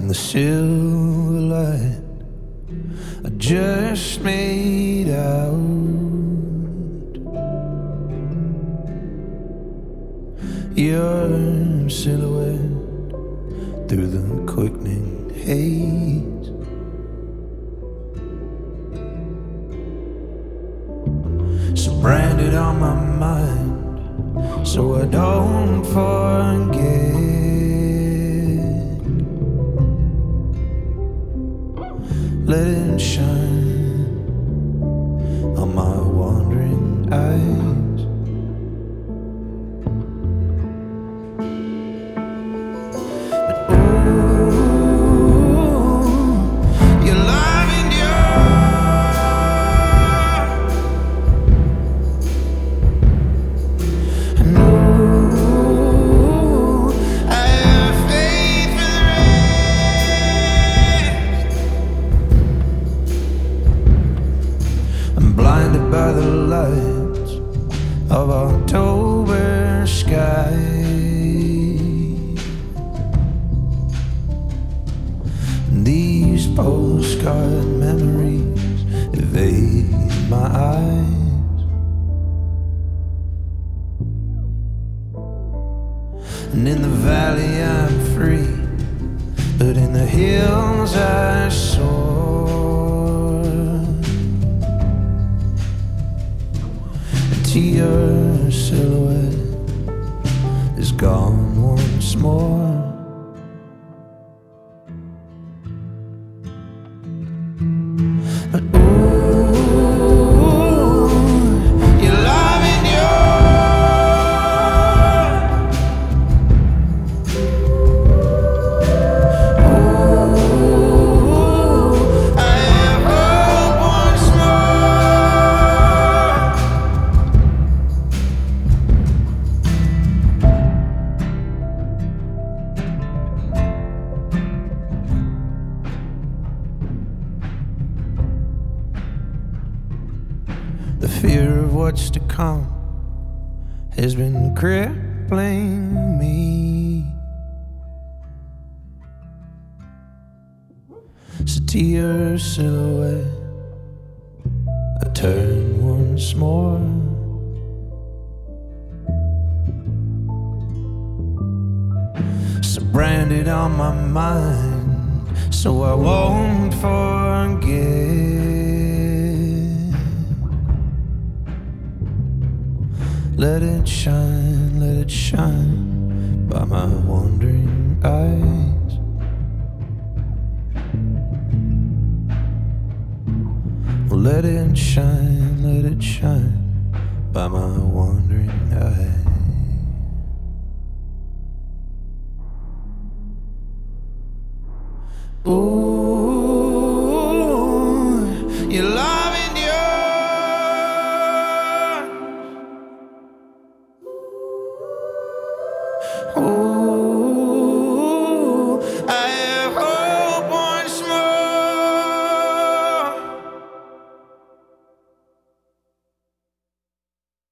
the silver light I just made out. Your silhouette through the quickening haze. So branded on my mind, so I don't forget. Let it shine on my wandering eyes. But ooh, your love endures. And ooh, I have faith for the rest. I'm blinded by the lights of October sky. These postcard memories evade my eyes. And in the valley I'm free, but in the hills I soar. To your silhouette is gone once more. But ooh, your love endures. Ooh, I have hope once The fear of what's to come has been crippling me. So to your silhouette I turn once more. So branded on my mind, so I won't forget. Let it shine by my wandering eyes. Let it shine by my wandering eyes. Ooh, your love endures. Ooh.